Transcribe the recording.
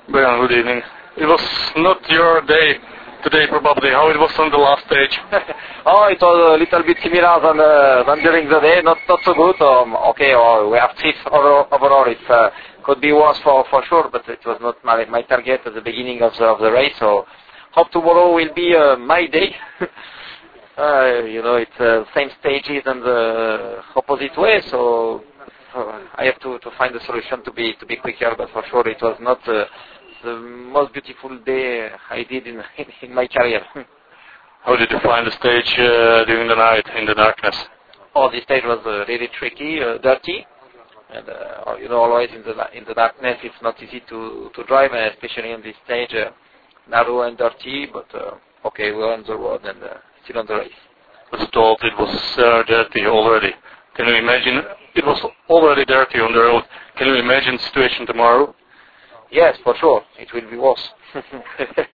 Brian, good evening. It was not your day today, probably. How it was on the last stage? Oh, it was a little bit similar than during the day. Not so good. Okay, we have fifth overall. It could be worse for sure, but it was not my target at the beginning of the race. So, hope tomorrow will be my day. It's same stages and the opposite way. So I have to find a solution to be quicker. But for sure, it was not the most beautiful day I did in my career. How did you find the stage during the night in the darkness? Oh, the stage was really tricky, dirty, and always in the darkness it's not easy to drive, and especially on this stage, narrow and dirty. But okay, we're on the road and still on the race. I was told it was dirty already. Can you imagine? It was already dirty on the road. Can you imagine the situation tomorrow? Yes, for sure. It will be worse.